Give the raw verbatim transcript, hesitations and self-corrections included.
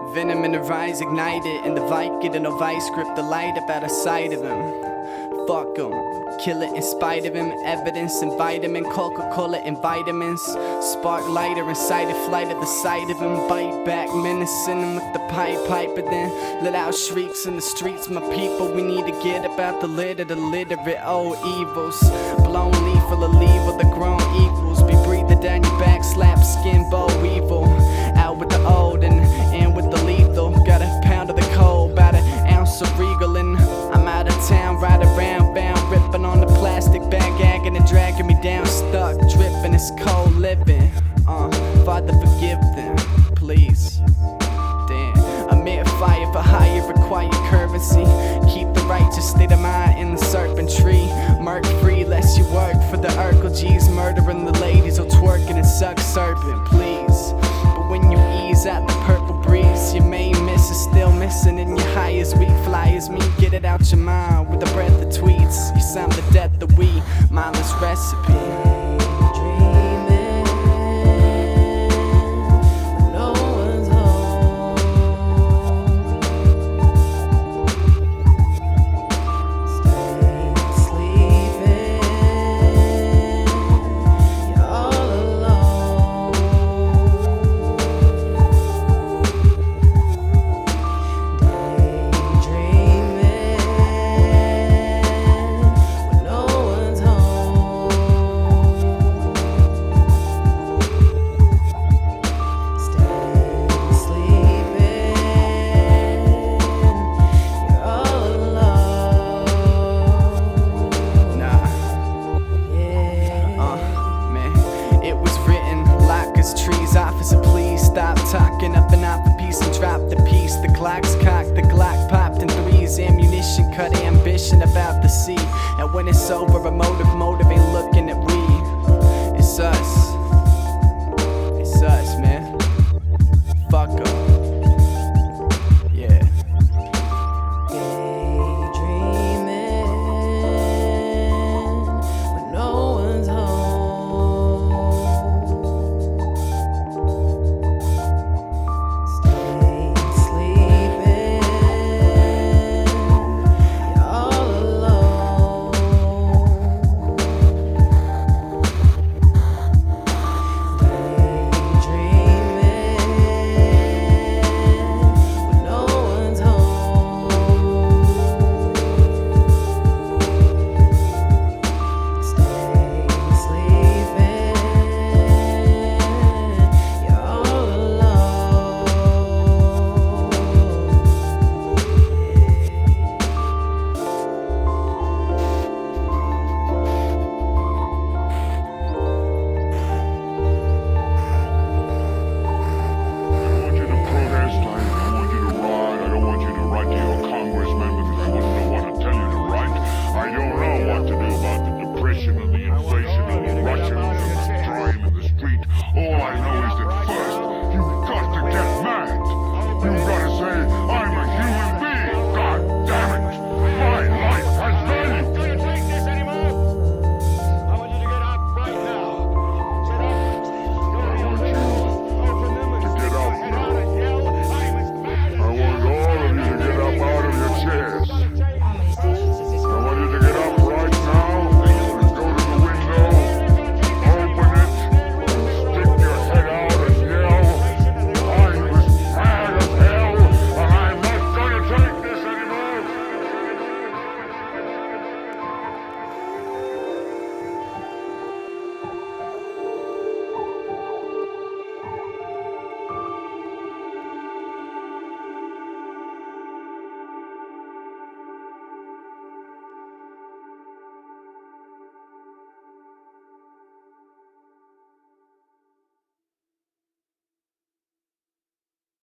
Venom in the rise, ignited in the Vicodin, no vice grip the light up out of sight of him. Fuck him, kill it in spite of him. Evidence and vitamin, Coca-Cola and vitamins. Spark lighter inside a flight at the sight of him. Bite back, menacing him with the pipe piper. Then let out shrieks in the streets, my people. We need to get about the litter, the literate old evils. Blown lethal, a lever, the grown equals. Be breathing down your back, slap skin, bow weevil. Out with the old and in with the lethal. Got a pound of the cold, about an ounce of regal. And I'm out of town, ride around, bound, ripping on the plastic bag, gagging and dragging me down, stuck, dripping, it's cold living. Uh, Father, forgive them, please. Damn, amid fire for hire, require currency. Keep the righteous state of mind in the serpent tree. Murk free, lest you work for the Urkel G's, murdering the ladies or twerking and suck serpent, please. But when you ease out the purple breeze, your main miss is still missing, and your high as weak fly as me. Get it out your mind with a breath of tweets. You sound the death of we, mindless recipe. Officer, please stop talking up and off a piece and drop the piece. The clock's cocked, the Glock popped in threes. Ammunition cut, ambition about to see. And when it's over, a motive motive ain't looking at we. It's us.